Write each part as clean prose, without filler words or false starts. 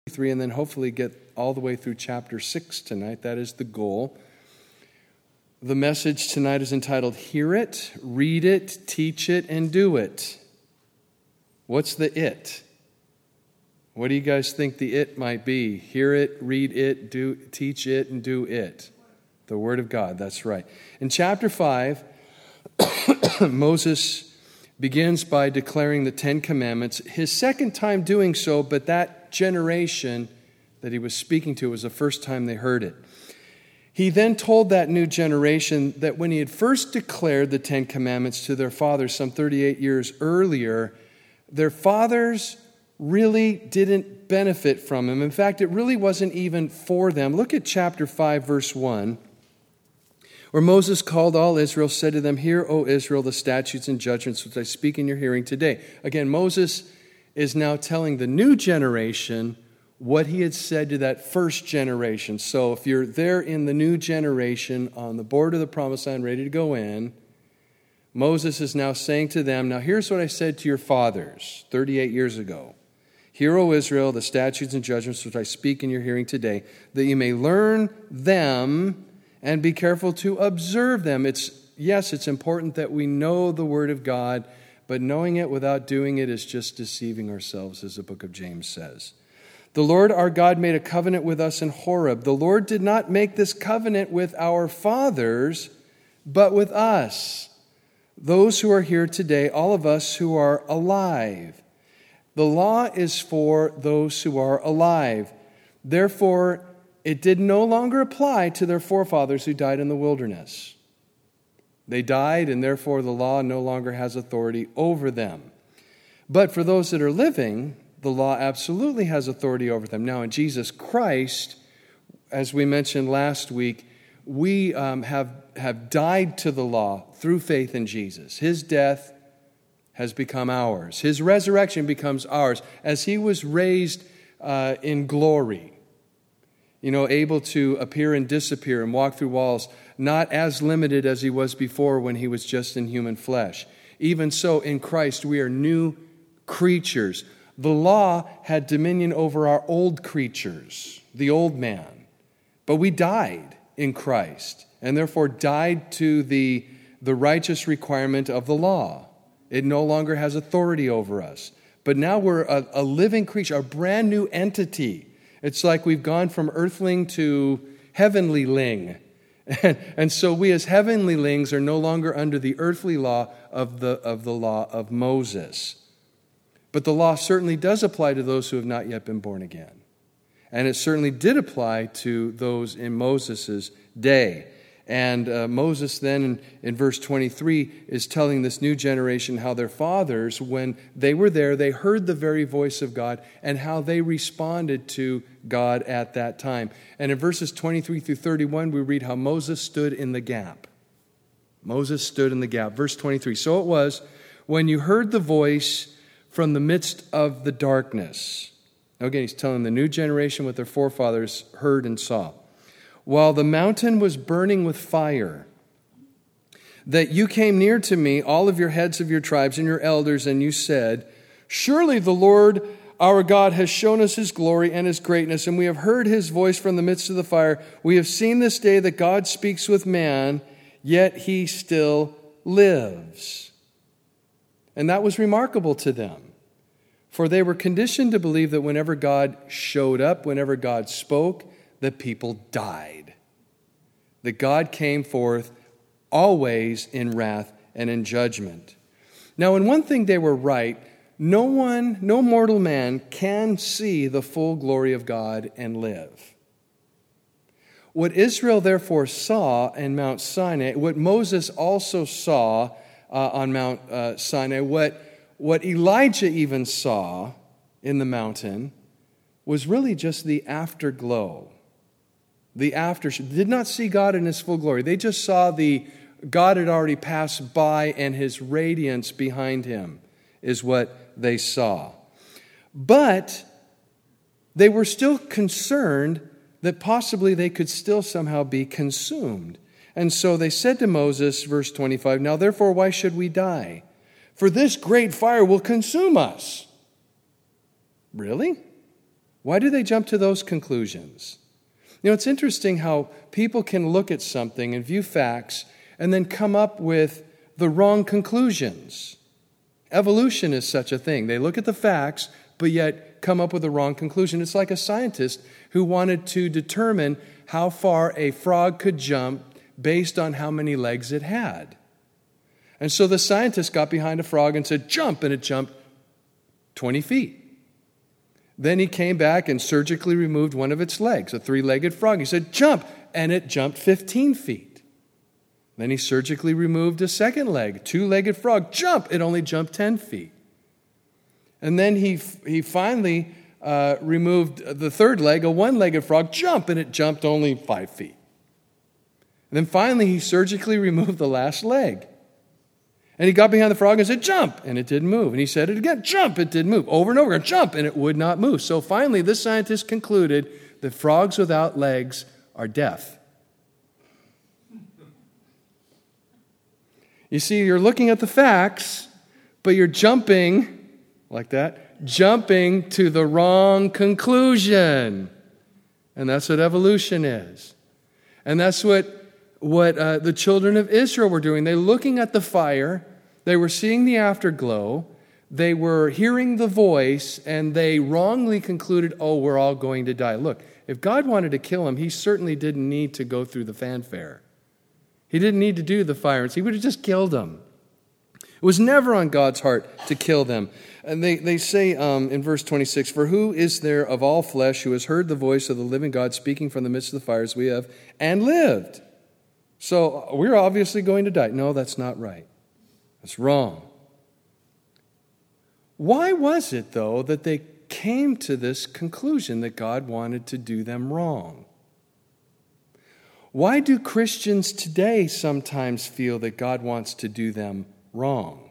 3 and then hopefully get all the way through chapter 6 tonight. That is the goal. The message tonight is entitled, Hear It, Read It, Teach It, and Do It. What's the it? What do you guys think the it might be? Hear it, read it, teach it, and do it. The Word of God, that's right. In chapter 5, Moses begins by declaring the Ten Commandments. His second time doing so, but that generation that he was speaking to was the first time they heard it. He then told that new generation that when he had first declared the Ten Commandments to their fathers some 38 years earlier, their fathers really didn't benefit from him. In fact, it really wasn't even for them. Look at chapter 5, verse 1, where Moses called all Israel, said to them, Hear, O Israel, the statutes and judgments which I speak in your hearing today. Again, Moses is now telling the new generation what he had said to that first generation. So if you're there in the new generation on the border of the promised land ready to go in, Moses is now saying to them, now here's what I said to your fathers 38 years ago. Hear, O Israel, the statutes and judgments which I speak in your hearing today, that you may learn them and be careful to observe them. It's important that we know the Word of God, but knowing it without doing it is just deceiving ourselves, as the book of James says. The Lord our God made a covenant with us in Horeb. The Lord did not make this covenant with our fathers, but with us, those who are here today, all of us who are alive. The law is for those who are alive. Therefore, it did no longer apply to their forefathers who died in the wilderness. They died, and therefore the law no longer has authority over them. But for those that are living, the law absolutely has authority over them. Now, in Jesus Christ, as we mentioned last week, we have died to the law through faith in Jesus. His death has become ours. His resurrection becomes ours as he was raised in glory, able to appear and disappear and walk through walls, not as limited as he was before when he was just in human flesh. Even so, in Christ, we are new creatures. The law had dominion over our old creatures, the old man. But we died in Christ, and therefore died to the righteous requirement of the law. It no longer has authority over us. But now we're a living creature, a brand new entity. It's like we've gone from earthling to heavenly ling. And so we as heavenly lings are no longer under the earthly law of the law of Moses. But the law certainly does apply to those who have not yet been born again. And it certainly did apply to those in Moses' day. And Moses then in verse 23 is telling this new generation how their fathers, when they were there, they heard the very voice of God and how they responded to God at that time. And in verses 23 through 31, we read how Moses stood in the gap. Moses stood in the gap. Verse 23, so it was when you heard the voice from the midst of the darkness. Again, he's telling the new generation what their forefathers heard and saw. While the mountain was burning with fire, that you came near to me, all of your heads of your tribes and your elders, and you said, surely the Lord our God has shown us his glory and his greatness, and we have heard his voice from the midst of the fire. We have seen this day that God speaks with man, yet he still lives. And that was remarkable to them. For they were conditioned to believe that whenever God showed up, whenever God spoke, that people died. That God came forth always in wrath and in judgment. Now, in one thing they were right, no mortal man can see the full glory of God and live. What Israel therefore saw in Mount Sinai, what Moses also saw on Mount Sinai, what Elijah even saw in the mountain was really just the afterglow. The aftershow. Did not see God in his full glory. They just saw God had already passed by and his radiance behind him is what they saw. But they were still concerned that possibly they could still somehow be consumed. And so they said to Moses, verse 25, now therefore why should we die? For this great fire will consume us. Really? Why do they jump to those conclusions? It's interesting how people can look at something and view facts and then come up with the wrong conclusions. Evolution is such a thing. They look at the facts, but yet come up with the wrong conclusion. It's like a scientist who wanted to determine how far a frog could jump based on how many legs it had. And so the scientist got behind a frog and said, jump, and it jumped 20 feet. Then he came back and surgically removed one of its legs, a 3-legged frog. He said, jump, and it jumped 15 feet. Then he surgically removed a second leg, 2-legged frog, jump, it only jumped 10 feet. And then he finally removed the third leg, a 1-legged frog, jump, and it jumped only 5 feet. And then finally he surgically removed the last leg. And he got behind the frog and said, jump, and it didn't move. And he said it again, jump, it didn't move. Over and over again, jump, and it would not move. So finally, this scientist concluded that frogs without legs are deaf. You see, you're looking at the facts, but you're jumping, like that, jumping to the wrong conclusion. And that's what evolution is. And that's what the children of Israel were doing. They're looking at the fire. They were seeing the afterglow. They were hearing the voice, and they wrongly concluded, oh, we're all going to die. Look, if God wanted to kill them, he certainly didn't need to go through the fanfare. He didn't need to do the fire. He would have just killed them. It was never on God's heart to kill them. And they say in verse 26, for who is there of all flesh who has heard the voice of the living God speaking from the midst of the fires we have and lived? So we're obviously going to die. No, that's not right. That's wrong. Why was it, though, that they came to this conclusion that God wanted to do them wrong? Why do Christians today sometimes feel that God wants to do them wrong?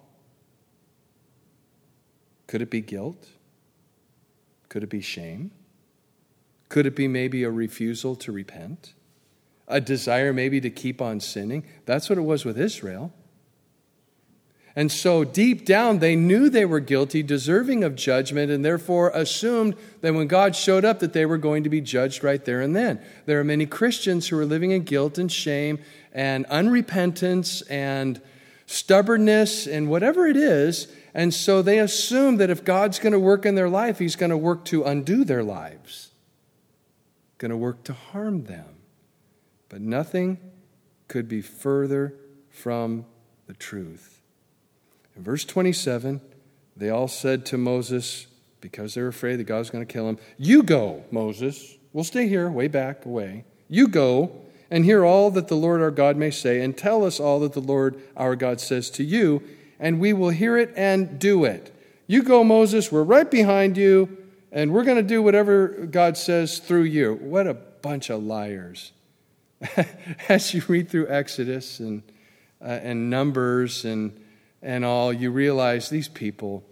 Could it be guilt? Could it be shame? Could it be maybe a refusal to repent? A desire maybe to keep on sinning? That's what it was with Israel. And so deep down, they knew they were guilty, deserving of judgment, and therefore assumed that when God showed up that they were going to be judged right there and then. There are many Christians who are living in guilt and shame and unrepentance and stubbornness and whatever it is, and so they assume that if God's going to work in their life, he's going to work to undo their lives, going to work to harm them. But nothing could be further from the truth. In verse 27, they all said to Moses, because they were afraid that God was going to kill him, you go, Moses. We'll stay here, way back away. You go and hear all that the Lord our God may say, and tell us all that the Lord our God says to you, and we will hear it and do it. You go, Moses, we're right behind you, and we're going to do whatever God says through you. What a bunch of liars. As you read through Exodus and Numbers and all, you realize these people,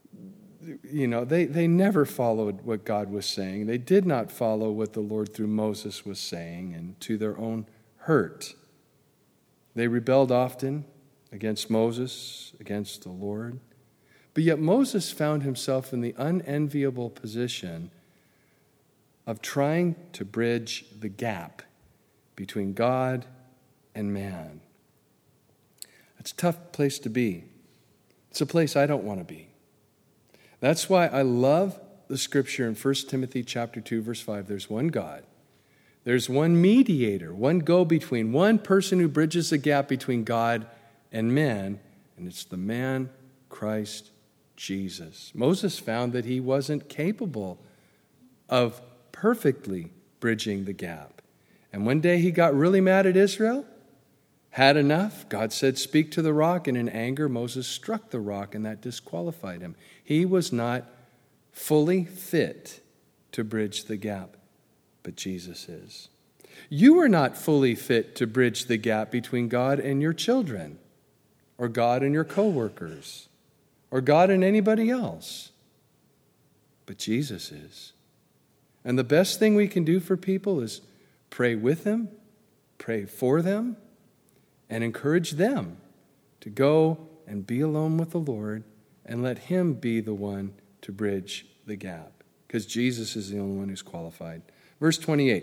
they never followed what God was saying. They did not follow what the Lord through Moses was saying, and to their own hurt. They rebelled often against Moses, against the Lord. But yet Moses found himself in the unenviable position of trying to bridge the gap between God and man. It's a tough place to be. It's a place I don't want to be. That's why I love the scripture in 1 Timothy chapter 2, verse 5. There's one God. There's one mediator, one go-between, one person who bridges the gap between God and man, and it's the man Christ Jesus. Moses found that he wasn't capable of perfectly bridging the gap. And one day he got really mad at Israel, had enough. God said, speak to the rock, and in anger Moses struck the rock, and that disqualified him. He was not fully fit to bridge the gap, but Jesus is. You are not fully fit to bridge the gap between God and your children, or God and your coworkers, or God and anybody else. But Jesus is. And the best thing we can do for people is pray with them, pray for them, and encourage them to go and be alone with the Lord and let him be the one to bridge the gap. because Jesus is the only one who's qualified. Verse 28.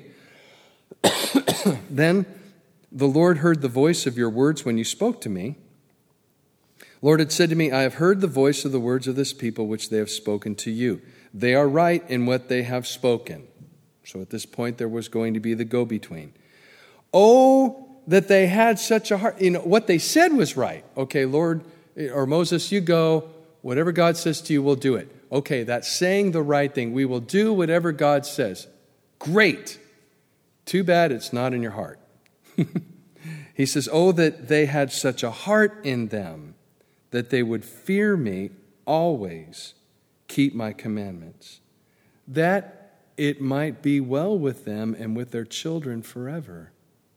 Then the Lord heard the voice of your words when you spoke to me. Lord had said to me, I have heard the voice of the words of this people which they have spoken to you. They are right in what they have spoken. So at this point, there was going to be the go-between. Oh, that they had such a heart. What they said was right. Okay, Lord, or Moses, you go. Whatever God says to you, we'll do it. Okay, that's saying the right thing. We will do whatever God says. Great. Too bad it's not in your heart. He says, oh, that they had such a heart in them, that they would fear me always, keep my commandments, that it might be well with them and with their children forever.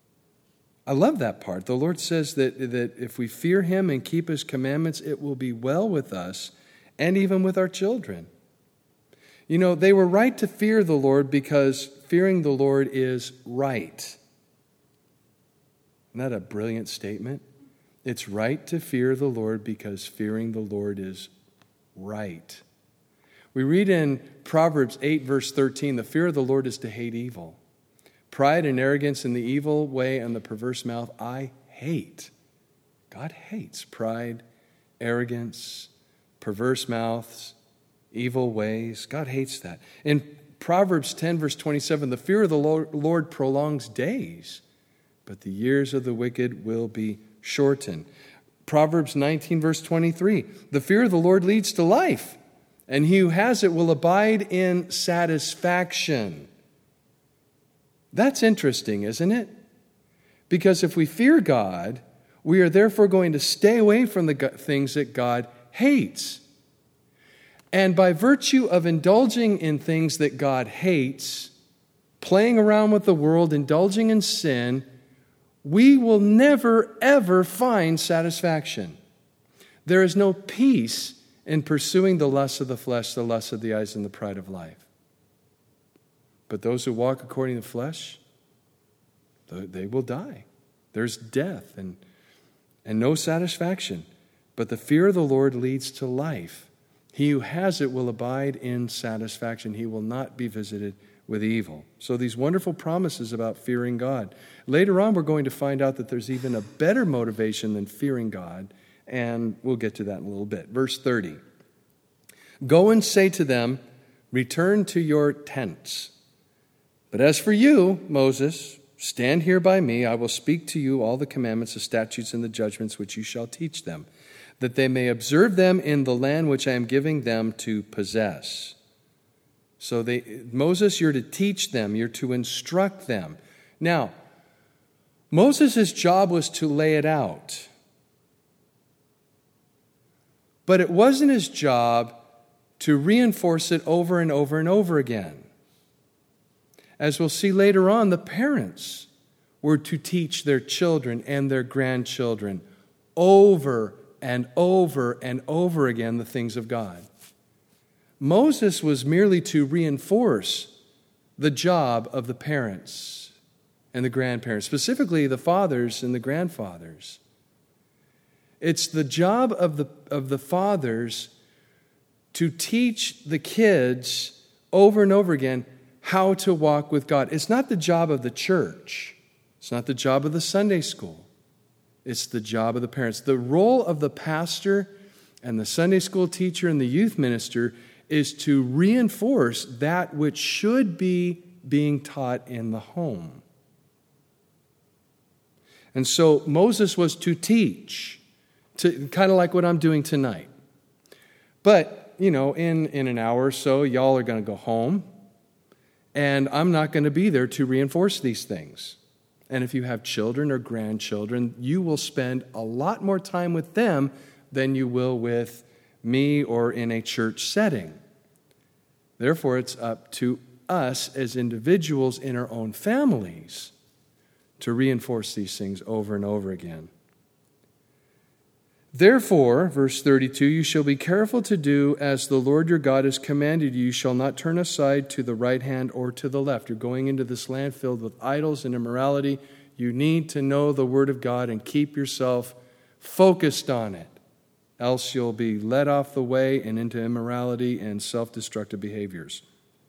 I love that part. The Lord says that if we fear him and keep his commandments, it will be well with us and even with our children. They were right to fear the Lord because fearing the Lord is right. Isn't that a brilliant statement? It's right to fear the Lord because fearing the Lord is right. We read in Proverbs 8, verse 13, the fear of the Lord is to hate evil. Pride and arrogance in the evil way and the perverse mouth I hate. God hates pride, arrogance, perverse mouths, evil ways. God hates that. In Proverbs 10, verse 27, the fear of the Lord prolongs days, but the years of the wicked will be shortened. Proverbs 19, verse 23, the fear of the Lord leads to life, and he who has it will abide in satisfaction. That's interesting, isn't it? Because if we fear God, we are therefore going to stay away from the things that God hates. And by virtue of indulging in things that God hates, playing around with the world, indulging in sin, we will never, ever find satisfaction. There is no peace in pursuing the lusts of the flesh, the lusts of the eyes, and the pride of life. But those who walk according to the flesh, they will die. There's death and no satisfaction. But the fear of the Lord leads to life. He who has it will abide in satisfaction. He will not be visited with evil. So these wonderful promises about fearing God. Later on, we're going to find out that there's even a better motivation than fearing God, and we'll get to that in a little bit. Verse 30. Go and say to them, return to your tents. But as for you, Moses, stand here by me. I will speak to you all the commandments, the statutes, and the judgments which you shall teach them, that they may observe them in the land which I am giving them to possess. So Moses, you're to teach them, you're to instruct them. Now, Moses' job was to lay it out. But it wasn't his job to reinforce it over and over and over again. As we'll see later on, the parents were to teach their children and their grandchildren over and over and over again the things of God. Moses was merely to reinforce the job of the parents and the grandparents, specifically the fathers and the grandfathers. It's the job of the fathers to teach the kids over and over again how to walk with God. It's not the job of the church. It's not the job of the Sunday school. It's the job of the parents. The role of the pastor and the Sunday school teacher and the youth minister is to reinforce that which should be being taught in the home. And so Moses was to teach, kind of like what I'm doing tonight. But, in an hour or so, y'all are going to go home, and I'm not going to be there to reinforce these things. And if you have children or grandchildren, you will spend a lot more time with them than you will with me or in a church setting. Therefore, it's up to us as individuals in our own families to reinforce these things over and over again. Therefore, verse 32, you shall be careful to do as the Lord your God has commanded you. You shall not turn aside to the right hand or to the left. You're going into this land filled with idols and immorality. You need to know the Word of God and keep yourself focused on it. Else you'll be led off the way and into immorality and self-destructive behaviors.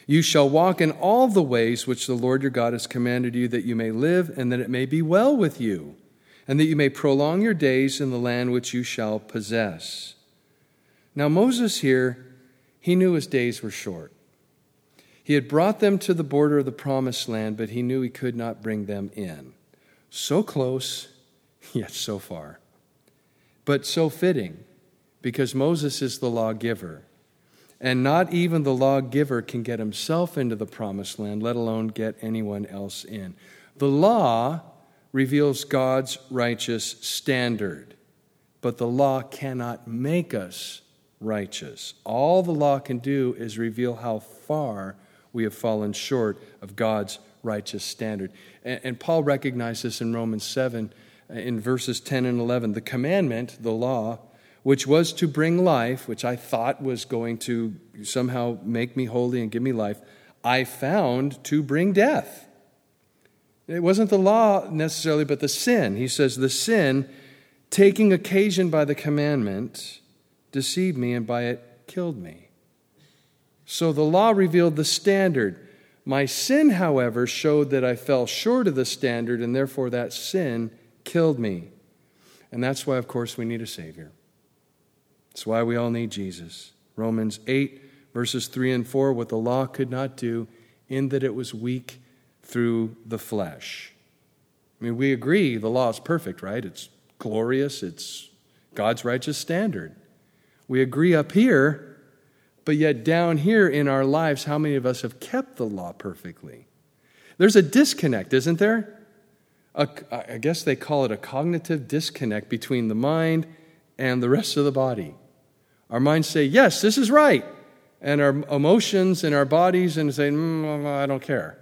You shall walk in all the ways which the Lord your God has commanded you, that you may live, and that it may be well with you, and that you may prolong your days in the land which you shall possess. Now Moses here, he knew his days were short. He had brought them to the border of the promised land, but he knew he could not bring them in. So close, yet so far. But so fitting, because Moses is the lawgiver. And not even the lawgiver can get himself into the promised land, let alone get anyone else in. The law reveals God's righteous standard, but the law cannot make us righteous. All the law can do is reveal how far we have fallen short of God's righteous standard. And Paul recognized this in Romans 7, in verses 10 and 11. The commandment, the law, which was to bring life, which I thought was going to somehow make me holy and give me life, I found to bring death. It wasn't the law necessarily, but the sin. He says, the sin, taking occasion by the commandment, deceived me, and by it killed me. So the law revealed the standard. My sin, however, showed that I fell short of the standard, and therefore that sin killed me. And that's why, of course, we need a Savior. That's why we all need Jesus. Romans 8, verses 3 and 4, what the law could not do, in that it was weak through the flesh. I mean, we agree the law is perfect, right? It's glorious. It's God's righteous standard. We agree up here, but yet down here in our lives, how many of us have kept the law perfectly? There's a disconnect, isn't there? I guess they call it a cognitive disconnect between the mind and the rest of the body. Our minds say, yes, this is right. And our emotions and our bodies and say, I don't care.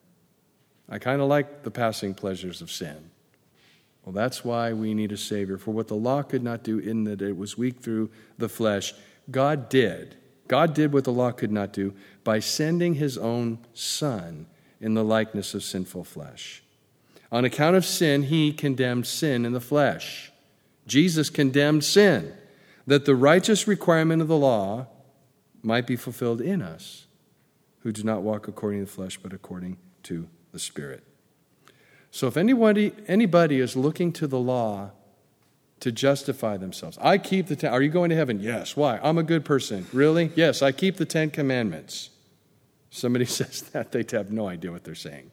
I kind of like the passing pleasures of sin. Well, that's why we need a Savior. For what the law could not do, in that it was weak through the flesh, God did. God did what the law could not do by sending his own Son in the likeness of sinful flesh. On account of sin, he condemned sin in the flesh. Jesus condemned sin, that the righteous requirement of the law might be fulfilled in us, who do not walk according to the flesh, but according to the Spirit. So if anybody is looking to the law to justify themselves, I keep the are you going to heaven? Yes. Why? I'm a good person. Really? Yes, I keep the 10 Commandments. Somebody says that, they have no idea what they're saying.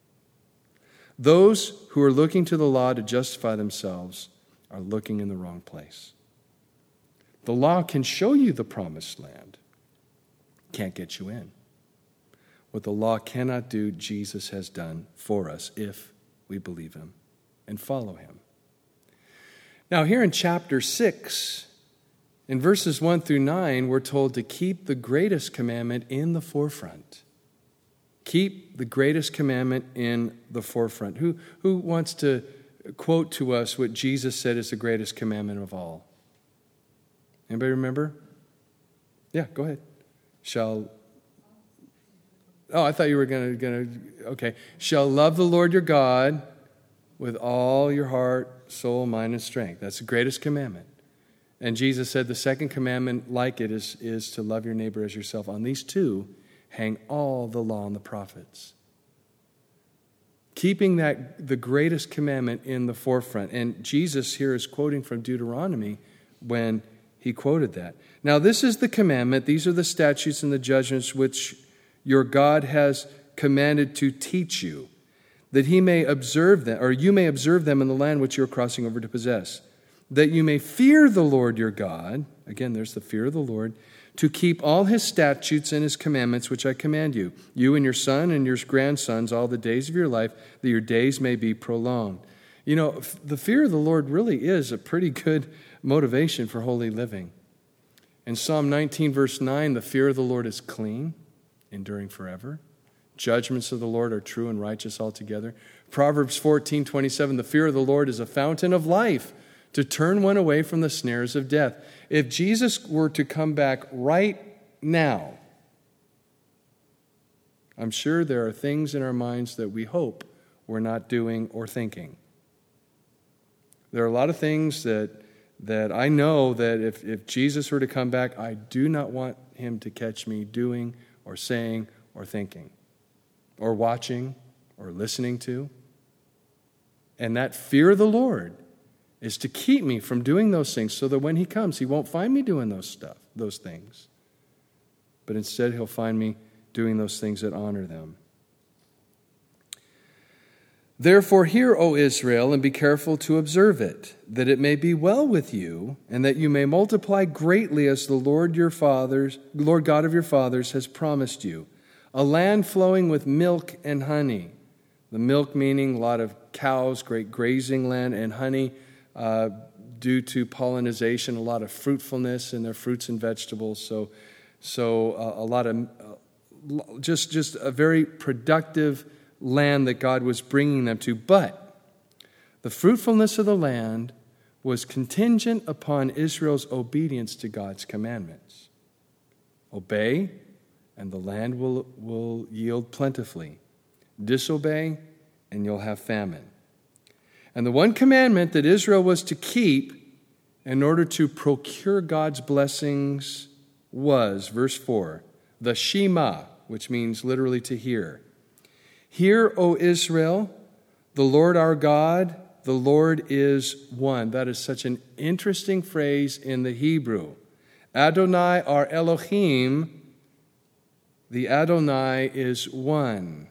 Those who are looking to the law to justify themselves are looking in the wrong place. The law can show you the promised land, can't get you in. What the law cannot do, Jesus has done for us if we believe him and follow him. Now, here in chapter 6, in verses 1 through 9, we're told to keep the greatest commandment in the forefront. Keep the greatest commandment in the forefront. Who wants to quote to us what Jesus said is the greatest commandment of all? Anybody remember? Yeah, go ahead. I thought you were going to, okay. Shall love the Lord your God with all your heart, soul, mind, and strength. That's the greatest commandment. And Jesus said the second commandment like it is to love your neighbor as yourself. On these two hang all the law and the prophets. Keeping the greatest commandment in the forefront. And Jesus here is quoting from Deuteronomy when he quoted that. Now this is the commandment, these are the statutes and the judgments which your God has commanded to teach you, that he may observe them, or you may observe them in the land which you are crossing over to possess, that you may fear the Lord your God, again there's the fear of the Lord, to keep all his statutes and his commandments which I command you, you and your son and your grandsons all the days of your life, that your days may be prolonged. You know, the fear of the Lord really is a pretty good motivation for holy living. In Psalm 19, verse 9, the fear of the Lord is clean, enduring forever. Judgments of the Lord are true and righteous altogether. Proverbs 14:27, the fear of the Lord is a fountain of life, to turn one away from the snares of death. If Jesus were to come back right now, I'm sure there are things in our minds that we hope we're not doing or thinking. There are a lot of things that I know that if Jesus were to come back, I do not want him to catch me doing or saying or thinking or watching or listening to. And that fear of the Lord is to keep me from doing those things so that when he comes, he won't find me doing those things. But instead, he'll find me doing those things that honor them. Therefore, hear, O Israel, and be careful to observe it, that it may be well with you, and that you may multiply greatly as the Lord God of your fathers has promised you, a land flowing with milk and honey. The milk meaning a lot of cows, great grazing land, and honey due to pollination, a lot of fruitfulness in their fruits and vegetables. So a lot of just a very productive land that God was bringing them to. But the fruitfulness of the land was contingent upon Israel's obedience to God's commandments. Obey, and the land will yield plentifully. Disobey, and you'll have famine. And the one commandment that Israel was to keep in order to procure God's blessings was, verse 4, the Shema, which means literally to hear. Hear, O Israel, the Lord our God, the Lord is one. That is such an interesting phrase in the Hebrew. Adonai our Elohim, the Adonai is one.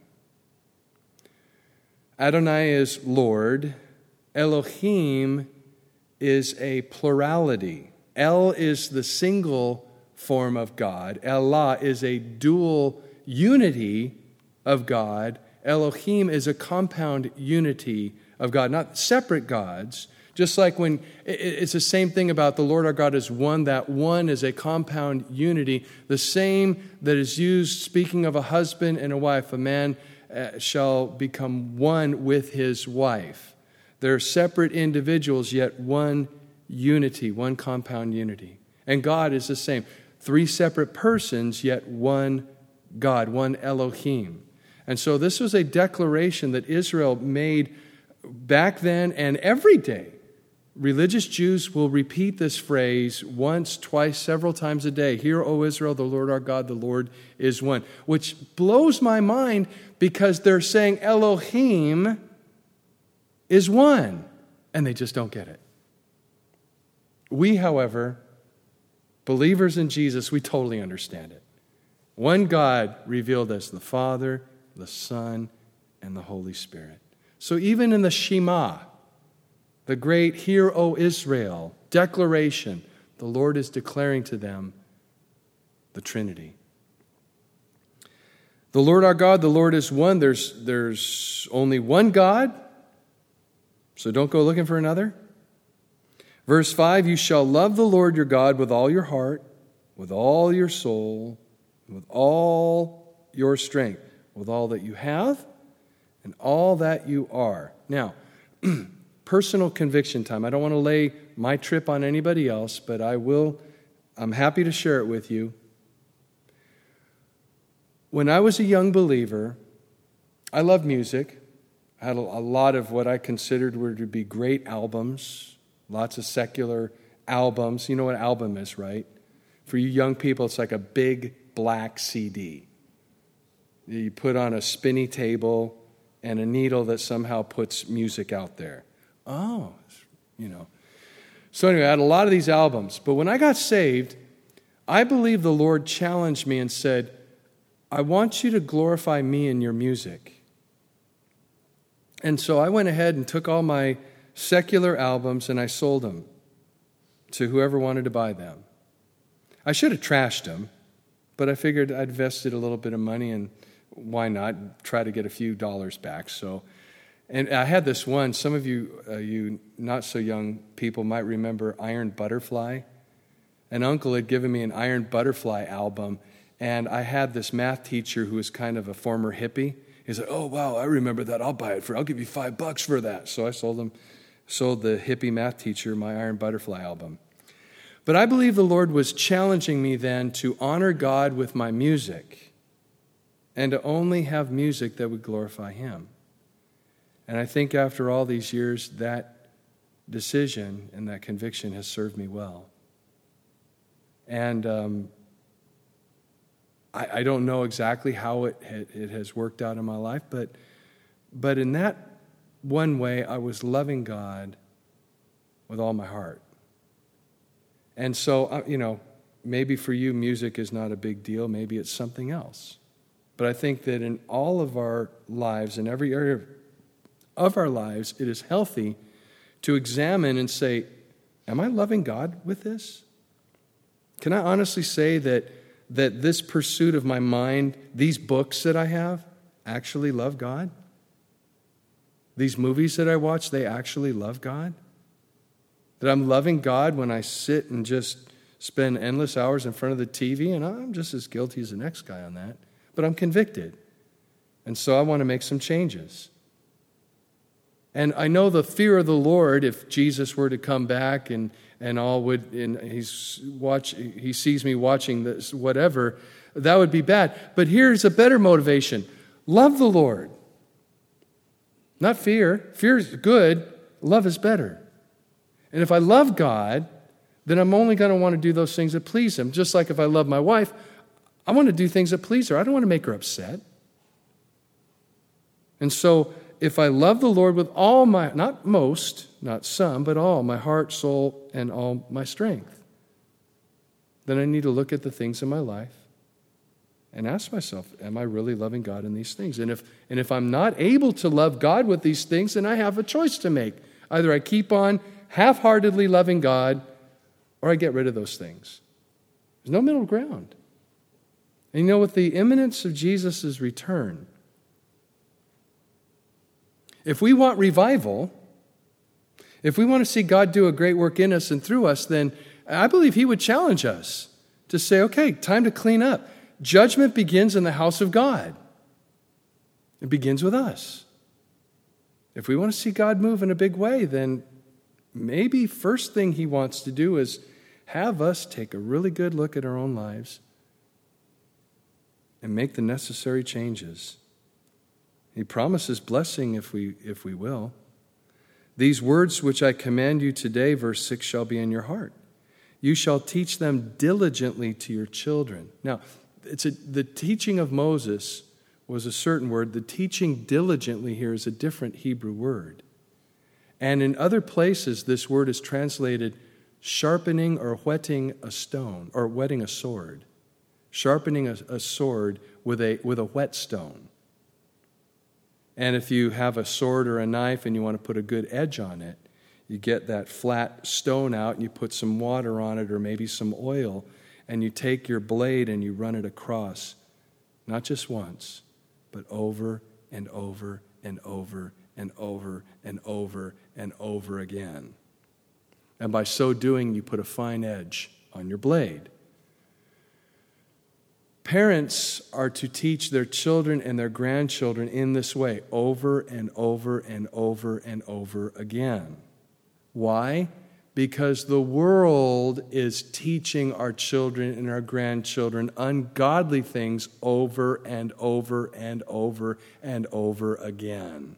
Adonai is Lord. Elohim is a plurality. El is the single form of God. Allah is a dual unity of God. Elohim is a compound unity of God, not separate gods. Just like when it's the same thing about the Lord our God is one, that one is a compound unity. The same that is used speaking of a husband and a wife. A man shall become one with his wife. They're separate individuals, yet one unity, one compound unity. And God is the same. Three separate persons, yet one God, one Elohim. And so this was a declaration that Israel made back then and every day. Religious Jews will repeat this phrase once, twice, several times a day. Hear, O Israel, the Lord our God, the Lord is one. Which blows my mind because they're saying Elohim is one. And they just don't get it. We, however, believers in Jesus, we totally understand it. One God revealed as the Father, the Son, and the Holy Spirit. So even in the Shema, the great Hear, O Israel declaration, the Lord is declaring to them the Trinity. The Lord our God, the Lord is one. There's only one God, so don't go looking for another. Verse 5, you shall love the Lord your God with all your heart, with all your soul, with all your strength, with all that you have and all that you are. Now, personal conviction time. I don't want to lay my trip on anybody else, but I'm happy to share it with you. When I was a young believer, I loved music. I had a lot of what I considered were to be great albums, lots of secular albums. You know what an album is, right? For you young people, it's like a big black CD. You put on a spinny table and a needle that somehow puts music out there. Oh, So anyway, I had a lot of these albums. But when I got saved, I believe the Lord challenged me and said, I want you to glorify me in your music. And so I went ahead and took all my secular albums and I sold them to whoever wanted to buy them. I should have trashed them, but I figured I'd invested a little bit of money and why not try to get a few dollars back. And I had this one. Some of you not so young people might remember Iron Butterfly. An uncle had given me an Iron Butterfly album, and I had this math teacher who was kind of a former hippie. He's like, oh, wow, I remember that. I'll give you $5 for that. So I sold the hippie math teacher my Iron Butterfly album. But I believe the Lord was challenging me then to honor God with my music and to only have music that would glorify Him. And I think after all these years, that decision and that conviction has served me well. And I don't know exactly how it has worked out in my life, but in that one way, I was loving God with all my heart. And so, maybe for you, music is not a big deal. Maybe it's something else. But I think that in all of our lives, in every area of our lives, it is healthy to examine and say, am I loving God with this? Can I honestly say that this pursuit of my mind, these books that I have, actually love God? These movies that I watch, they actually love God? That I'm loving God when I sit and just spend endless hours in front of the TV, and I'm just as guilty as the next guy on that, but I'm convicted. And so I want to make some changes. And I know the fear of the Lord, if Jesus were to come back and he sees me watching this, whatever, that would be bad. But here's a better motivation. Love the Lord. Not fear. Fear is good. Love is better. And if I love God, then I'm only going to want to do those things that please Him. Just like if I love my wife, I want to do things that please her. I don't want to make her upset. And so if I love the Lord with all my, not most, not some, but all, my heart, soul, and all my strength, then I need to look at the things in my life and ask myself, am I really loving God in these things? And if I'm not able to love God with these things, then I have a choice to make. Either I keep on half-heartedly loving God, or I get rid of those things. There's no middle ground. And with the imminence of Jesus' return, if we want revival, if we want to see God do a great work in us and through us, then I believe He would challenge us to say, okay, time to clean up. Judgment begins in the house of God. It begins with us. If we want to see God move in a big way, then maybe first thing He wants to do is have us take a really good look at our own lives and make the necessary changes. He promises blessing if we will. These words which I command you today, verse 6, shall be in your heart. You shall teach them diligently to your children. Now, the teaching of Moses was a certain word. The teaching diligently here is a different Hebrew word. And in other places, this word is translated sharpening or whetting a stone, or whetting a sword. Sharpening a sword with a whetstone. And if you have a sword or a knife and you want to put a good edge on it, you get that flat stone out and you put some water on it or maybe some oil, and you take your blade and you run it across, not just once, but over and over and over and over and over and over again. And by so doing, you put a fine edge on your blade. Parents are to teach their children and their grandchildren in this way, over and over and over and over again. Why? Because the world is teaching our children and our grandchildren ungodly things over and over and over and over again.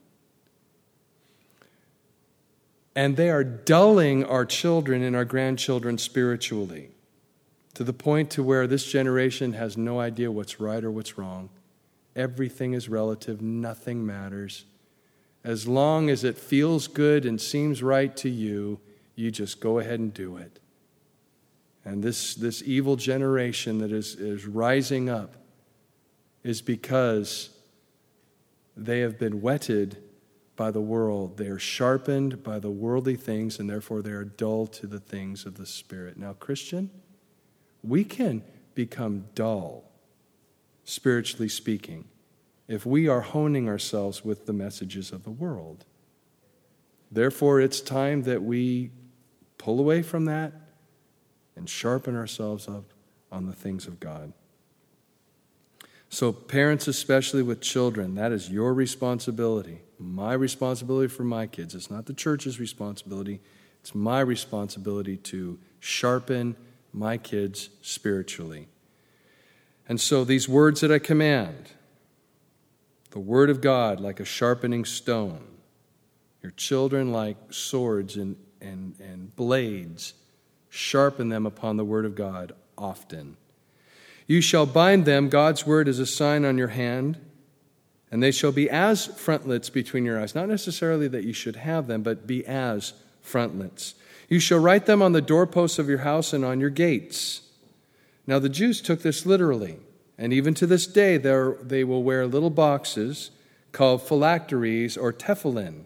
And they are dulling our children and our grandchildren spiritually, to the point to where this generation has no idea what's right or what's wrong. Everything is relative. Nothing matters. As long as it feels good and seems right to you, you just go ahead and do it. And this evil generation that is rising up is because they have been whetted by the world. They are sharpened by the worldly things, and therefore they are dull to the things of the Spirit. Now, Christian, we can become dull, spiritually speaking, if we are honing ourselves with the messages of the world. Therefore, it's time that we pull away from that and sharpen ourselves up on the things of God. So parents, especially with children, that is your responsibility. My responsibility for my kids. It's not the church's responsibility. It's my responsibility to sharpen my kids spiritually. And so these words that I command, the word of God like a sharpening stone, your children like swords and blades, sharpen them upon the word of God often. You shall bind them, God's word, as a sign on your hand, and they shall be as frontlets between your eyes. Not necessarily that you should have them, but be as frontlets. You shall write them on the doorposts of your house and on your gates. Now the Jews took this literally, and even to this day they will wear little boxes called phylacteries or tefillin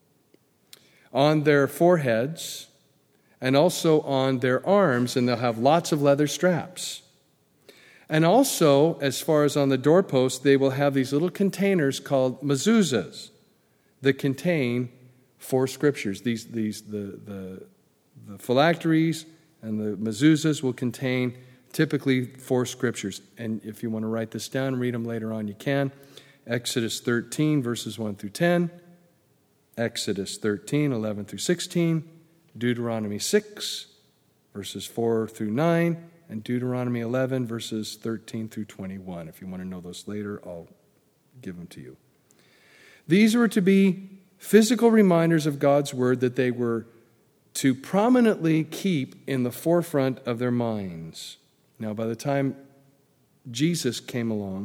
on their foreheads and also on their arms, and they'll have lots of leather straps. And also, as far as on the doorposts, they will have these little containers called mezuzahs that contain 4 scriptures. The phylacteries and the mezuzahs will contain typically 4 scriptures. And if you want to write this down, read them later on, you can. Exodus 13, verses 1 through 10. Exodus 13, 11 through 16. Deuteronomy 6, verses 4 through 9. And Deuteronomy 11, verses 13 through 21. If you want to know those later, I'll give them to you. These were to be physical reminders of God's word that they were to prominently keep in the forefront of their minds. Now, by the time Jesus came along,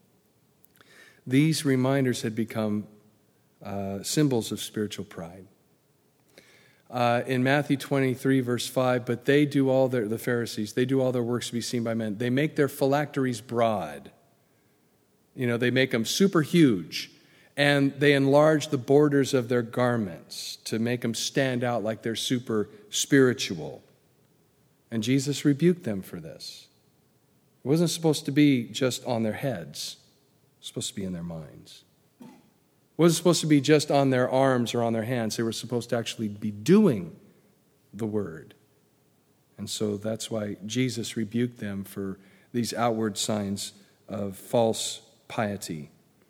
these reminders had become symbols of spiritual pride. In Matthew 23, verse 5, but they do all the Pharisees, they do all their works to be seen by men. They make their phylacteries broad. They make them super huge. And they enlarge the borders of their garments to make them stand out like they're super spiritual. And Jesus rebuked them for this. It wasn't supposed to be just on their heads. It was supposed to be in their minds. It wasn't supposed to be just on their arms or on their hands. They were supposed to actually be doing the word. And so that's why Jesus rebuked them for these outward signs of false piety.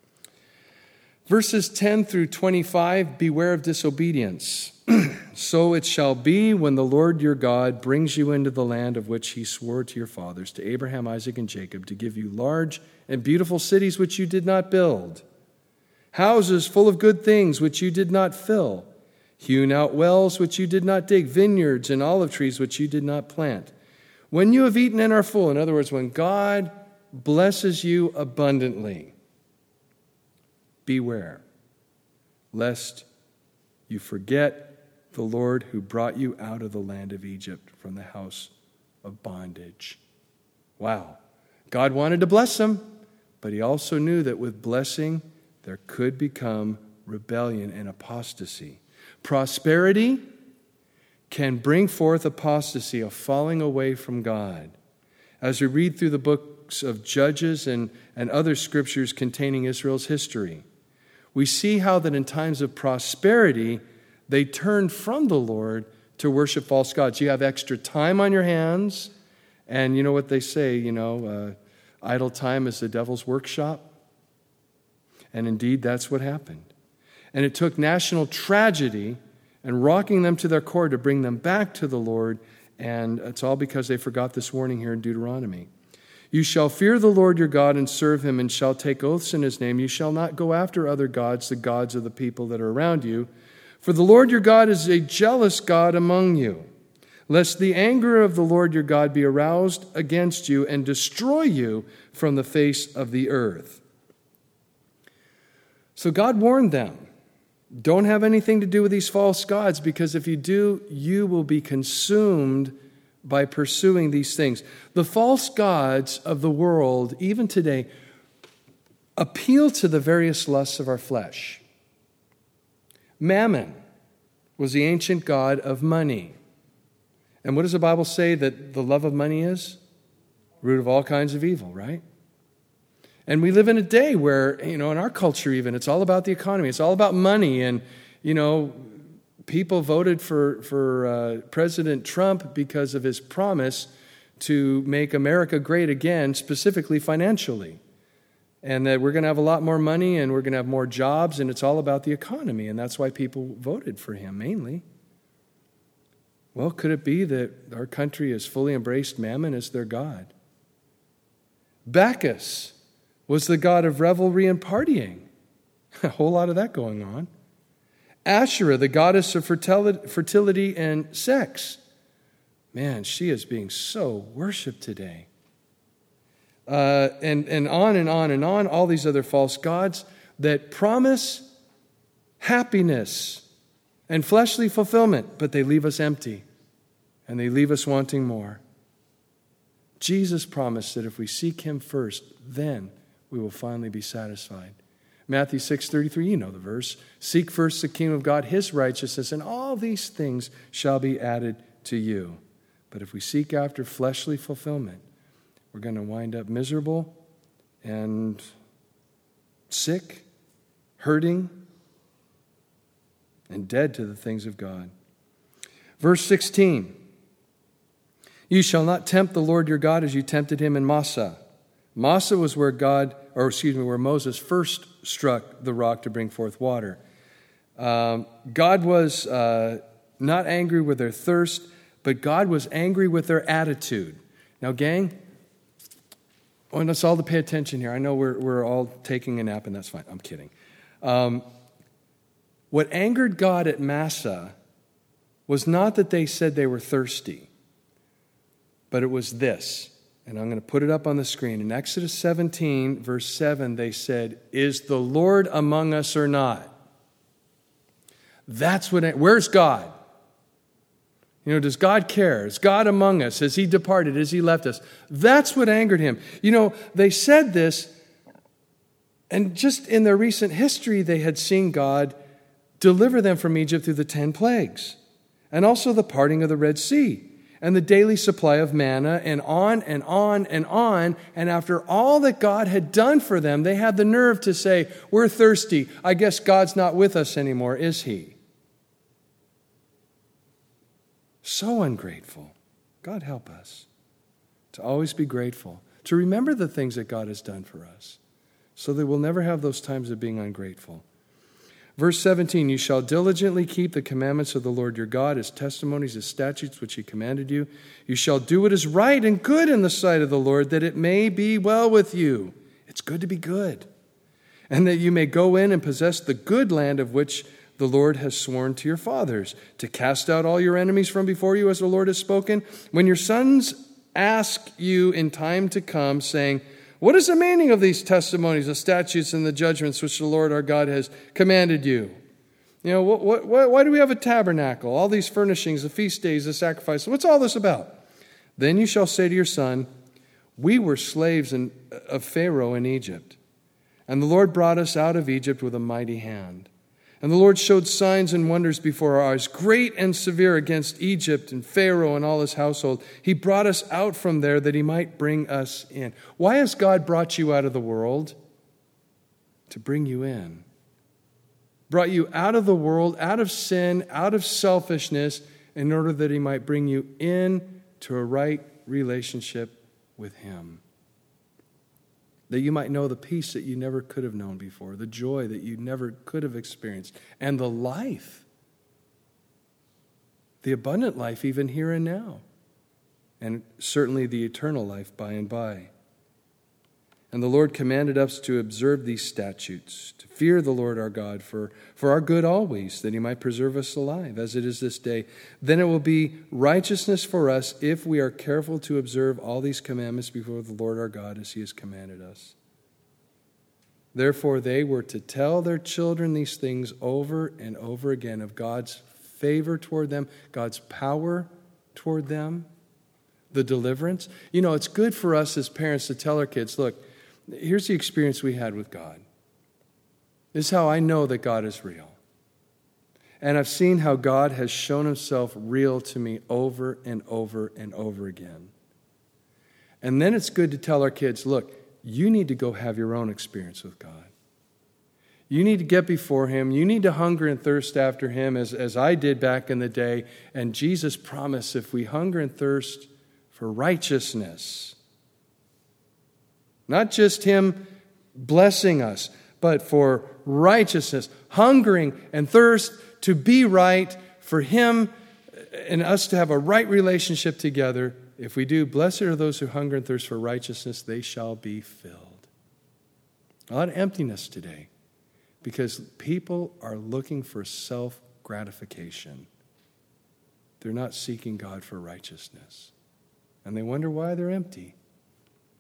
Verses 10 through 25, beware of disobedience. So it shall be when the Lord your God brings you into the land of which he swore to your fathers, to Abraham, Isaac, and Jacob, to give you large and beautiful cities which you did not build, houses full of good things which you did not fill, hewn out wells which you did not dig, vineyards and olive trees which you did not plant. When you have eaten and are full, in other words, when God blesses you abundantly, beware, lest you forget the Lord who brought you out of the land of Egypt from the house of bondage. Wow. God wanted to bless them, but he also knew that with blessing, there could become rebellion and apostasy. Prosperity can bring forth apostasy, a falling away from God. As we read through the books of Judges and other scriptures containing Israel's history, we see how that in times of prosperity, they turned from the Lord to worship false gods. You have extra time on your hands, and you know what they say, idle time is the devil's workshop. And indeed, that's what happened. And it took national tragedy and rocking them to their core to bring them back to the Lord, and it's all because they forgot this warning here in Deuteronomy. You shall fear the Lord your God and serve him, and shall take oaths in his name. You shall not go after other gods, the gods of the people that are around you. For the Lord your God is a jealous God among you, lest the anger of the Lord your God be aroused against you and destroy you from the face of the earth. So God warned them, don't have anything to do with these false gods, because if you do, you will be consumed by pursuing these things. The false gods of the world, even today, appeal to the various lusts of our flesh. Mammon was the ancient god of money. And what does the Bible say that the love of money is? Root of all kinds of evil, right? And we live in a day where, in our culture even, it's all about the economy. It's all about money. And, people voted for President Trump because of his promise to make America great again, specifically financially. And that we're going to have a lot more money and we're going to have more jobs, and it's all about the economy. And that's why people voted for him, mainly. Well, could it be that our country has fully embraced mammon as their god? Bacchus was the god of revelry and partying. A whole lot of that going on. Asherah, the goddess of fertility and sex. Man, she is being so worshipped today. and on and on and on, all these other false gods that promise happiness and fleshly fulfillment, but they leave us empty and they leave us wanting more. Jesus promised that if we seek him first, then we will finally be satisfied. Matthew 6:33, you know the verse. Seek first the kingdom of God, his righteousness, and all these things shall be added to you. But if we seek after fleshly fulfillment, we're going to wind up miserable and sick, hurting, and dead to the things of God. Verse 16, you shall not tempt the Lord your God as you tempted him in Massah. Massah was where where Moses first struck the rock to bring forth water. God was not angry with their thirst, but God was angry with their attitude. Now, gang, I want us all to pay attention here. I know we're all taking a nap, and that's fine. I'm kidding. What angered God at Massah was not that they said they were thirsty, but it was this. And I'm going to put it up on the screen. In Exodus 17, verse 7, they said, is the Lord among us or not? Where's God? Does God care? Is God among us? Has he departed? Has he left us? That's what angered him. They said this, and just in their recent history, they had seen God deliver them from Egypt through the 10 plagues, and also the parting of the Red Sea, and the daily supply of manna, and on and on and on. And after all that God had done for them, they had the nerve to say, we're thirsty. I guess God's not with us anymore, is he? So ungrateful. God help us to always be grateful, to remember the things that God has done for us, so that we'll never have those times of being ungrateful. Verse 17, you shall diligently keep the commandments of the Lord your God, his testimonies, his statutes, which he commanded you. You shall do what is right and good in the sight of the Lord, that it may be well with you. It's good to be good. And that you may go in and possess the good land of which the Lord has sworn to your fathers, to cast out all your enemies from before you, as the Lord has spoken. When your sons ask you in time to come, saying, what is the meaning of these testimonies, the statutes, and the judgments which the Lord our God has commanded you? Why do we have a tabernacle? All these furnishings, the feast days, the sacrifices. What's all this about? Then you shall say to your son, we were slaves of Pharaoh in Egypt, and the Lord brought us out of Egypt with a mighty hand. And the Lord showed signs and wonders before our eyes, great and severe, against Egypt and Pharaoh and all his household. He brought us out from there that he might bring us in. Why has God brought you out of the world? To bring you in. Brought you out of the world, out of sin, out of selfishness, in order that he might bring you in to a right relationship with him. That you might know the peace that you never could have known before, the joy that you never could have experienced, and the life, the abundant life even here and now, and certainly the eternal life by and by. And the Lord commanded us to observe these statutes, to fear the Lord our God for our good always, that he might preserve us alive, as it is this day. Then it will be righteousness for us if we are careful to observe all these commandments before the Lord our God, as he has commanded us. Therefore they were to tell their children these things over and over again, of God's favor toward them, God's power toward them, the deliverance. It's good for us as parents to tell our kids, look, here's the experience we had with God. This is how I know that God is real. And I've seen how God has shown himself real to me over and over and over again. And then it's good to tell our kids, look, you need to go have your own experience with God. You need to get before him. You need to hunger and thirst after him, as I did back in the day. And Jesus promised, if we hunger and thirst for righteousness, not just him blessing us, but for righteousness, hungering and thirst to be right, for him and us to have a right relationship together. If we do, blessed are those who hunger and thirst for righteousness, they shall be filled. A lot of emptiness today because people are looking for self-gratification. They're not seeking God for righteousness. And they wonder why they're empty.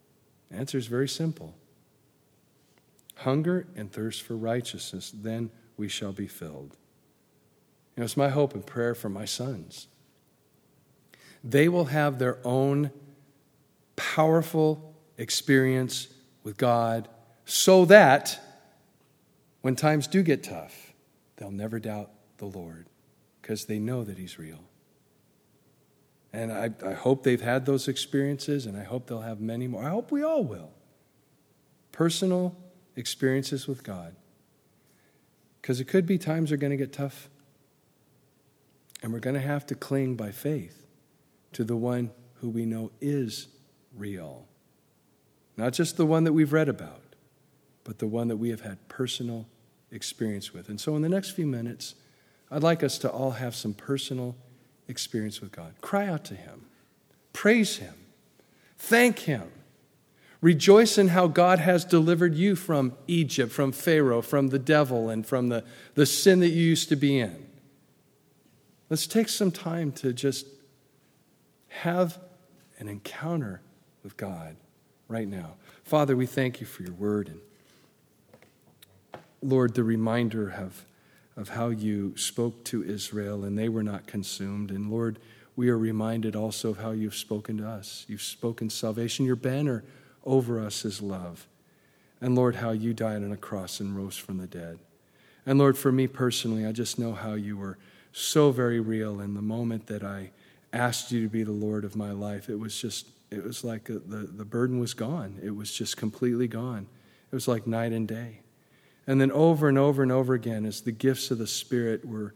The answer is very simple. Hunger and thirst for righteousness, then we shall be filled. It's my hope and prayer for my sons. They will have their own powerful experience with God so that when times do get tough, they'll never doubt the Lord because they know that He's real. And I hope they've had those experiences, and I hope they'll have many more. I hope we all will. Personal experiences with God. Because it could be times are going to get tough. And we're going to have to cling by faith to the one who we know is real. Not just the one that we've read about, but the one that we have had personal experience with. And so in the next few minutes, I'd like us to all have some personal experience with God. Cry out to Him. Praise Him. Thank Him. Rejoice in how God has delivered you from Egypt, from Pharaoh, from the devil, and from the sin that you used to be in. Let's take some time to just have an encounter with God right now. Father, we thank You for Your word. And Lord, the reminder of how You spoke to Israel and they were not consumed. And Lord, we are reminded also of how You've spoken to us. You've spoken salvation. Your banner over us is love. And Lord, how You died on a cross and rose from the dead. And Lord, for me personally, I just know how You were so very real. In the moment that I asked You to be the Lord of my life, it was like the burden was gone. It was just completely gone. It was like night and day. And then over and over and over again, as the gifts of the Spirit were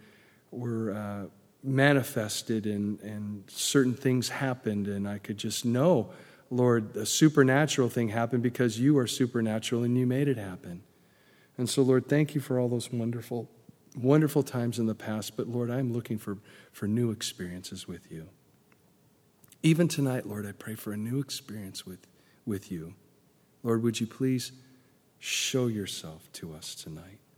manifested and certain things happened, and I could just know, Lord, a supernatural thing happened because You are supernatural and You made it happen. And so, Lord, thank You for all those wonderful, wonderful times in the past. But, Lord, I'm looking for new experiences with You. Even tonight, Lord, I pray for a new experience with You. Lord, would You please show Yourself to us tonight?